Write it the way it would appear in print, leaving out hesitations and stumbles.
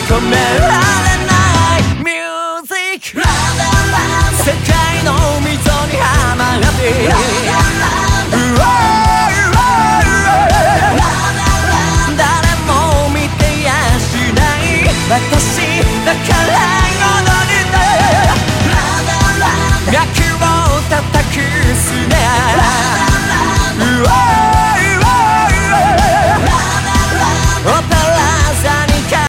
止められないミュージック世界の溝にはまって誰も見てやしない